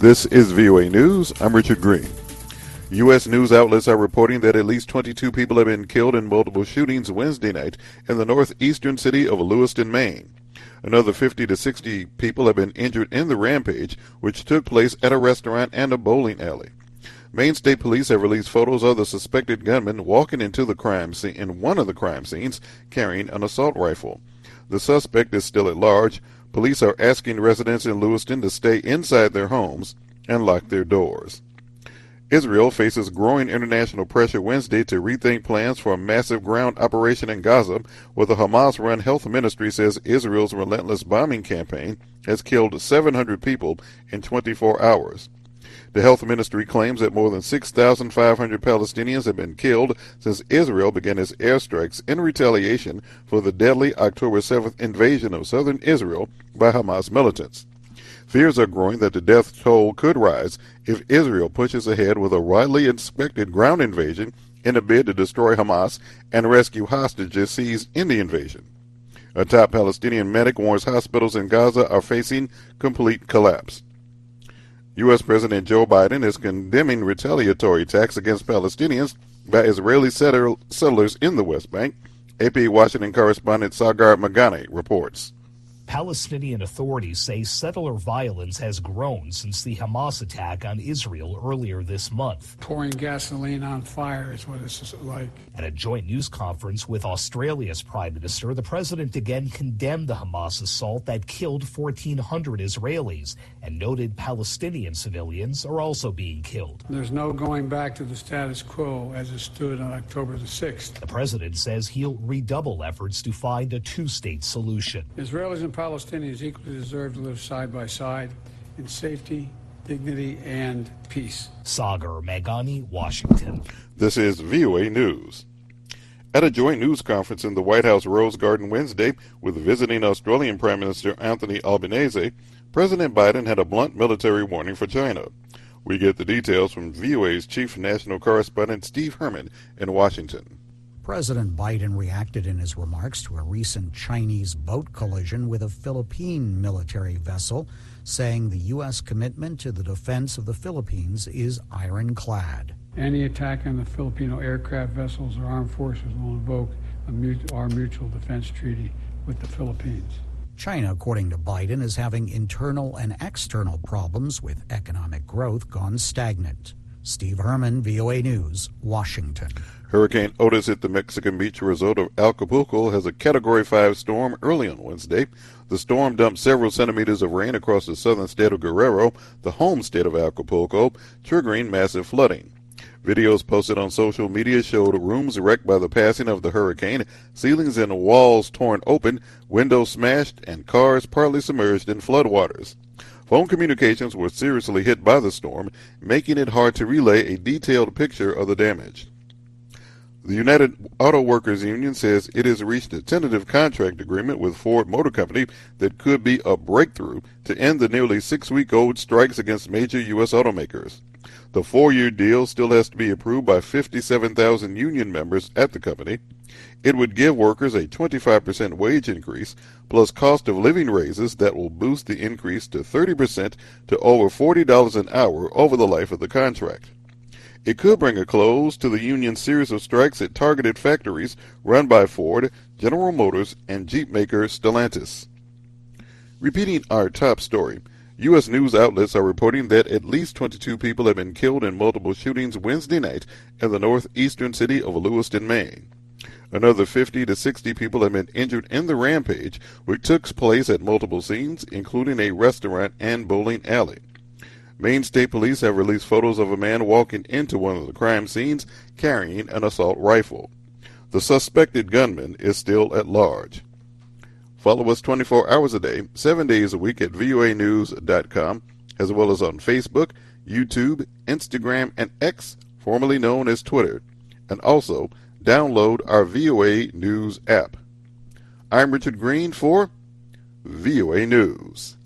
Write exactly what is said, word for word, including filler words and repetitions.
This is V O A News. I'm Richard Green. U S news outlets are reporting that at least twenty-two people have been killed in multiple shootings Wednesday night in the northeastern city of Lewiston, Maine. Another fifty to sixty people have been injured in the rampage, which took place at a restaurant and a bowling alley. Maine State Police have released photos of the suspected gunman walking into the crime scene in one of the crime scenes carrying an assault rifle. The suspect is still at large. Police are asking residents in Lewiston to stay inside their homes and lock their doors. Israel faces growing international pressure Wednesday to rethink plans for a massive ground operation in Gaza, where the Hamas-run health ministry says Israel's relentless bombing campaign has killed seven hundred people in twenty-four hours. The health ministry claims that more than six thousand five hundred Palestinians have been killed since Israel began its airstrikes in retaliation for the deadly October seventh invasion of southern Israel by Hamas militants. Fears are growing that the death toll could rise if Israel pushes ahead with a widely expected ground invasion in a bid to destroy Hamas and rescue hostages seized in the invasion. A top Palestinian medic warns hospitals in Gaza are facing complete collapse. U S President Joe Biden is condemning retaliatory attacks against Palestinians by Israeli settlers in the West Bank. A P Washington correspondent Sagar Magani reports. Palestinian authorities say settler violence has grown since the Hamas attack on Israel earlier this month. Pouring gasoline on fire is what it's like. At a joint news conference with Australia's Prime Minister, the president again condemned the Hamas assault that killed fourteen hundred Israelis and noted Palestinian civilians are also being killed. There's no going back to the status quo as it stood on October the sixth. The president says he'll redouble efforts to find a two-state solution. Israelis and Palestinians equally deserve to live side by side in safety, dignity, and peace. Sagar Magani, Washington. This is V O A News. At a joint news conference in the White House Rose Garden Wednesday with visiting Australian Prime Minister Anthony Albanese, President Biden had a blunt military warning for China. We get the details from V O A's chief national correspondent Steve Herman in Washington. President Biden reacted in his remarks to a recent Chinese boat collision with a Philippine military vessel, saying the U S commitment to the defense of the Philippines is ironclad. Any attack on the Filipino aircraft vessels or armed forces will invoke a mut- our mutual defense treaty with the Philippines. China, according to Biden, is having internal and external problems with economic growth gone stagnant. Steve Herman, V O A News, Washington. Hurricane Otis hit the Mexican beach resort of Acapulco as a Category five storm early on Wednesday. The storm dumped several centimeters of rain across the southern state of Guerrero, the home state of Acapulco, triggering massive flooding. Videos posted on social media showed rooms wrecked by the passing of the hurricane, ceilings and walls torn open, windows smashed, and cars partly submerged in floodwaters. Phone communications were seriously hit by the storm, making it hard to relay a detailed picture of the damage. The United Auto Workers Union says it has reached a tentative contract agreement with Ford Motor Company that could be a breakthrough to end the nearly six-week-old strikes against major U S automakers. The four-year deal still has to be approved by fifty-seven thousand union members at the company. It would give workers a twenty-five percent wage increase, plus cost of living raises that will boost the increase to thirty percent to over forty dollars an hour over the life of the contract. It could bring a close to the union's series of strikes at targeted factories run by Ford, General Motors, and Jeep maker Stellantis. Repeating our top story, U S news outlets are reporting that at least twenty-two people have been killed in multiple shootings Wednesday night in the northeastern city of Lewiston, Maine. Another fifty to sixty people have been injured in the rampage, which took place at multiple scenes, including a restaurant and bowling alley. Maine State Police have released photos of a man walking into one of the crime scenes carrying an assault rifle. The suspected gunman is still at large. Follow us twenty-four hours a day, seven days a week at V O A news dot com, as well as on Facebook, YouTube, Instagram, and X, formerly known as Twitter. And also, download our V O A News app. I'm Richard Green for V O A News.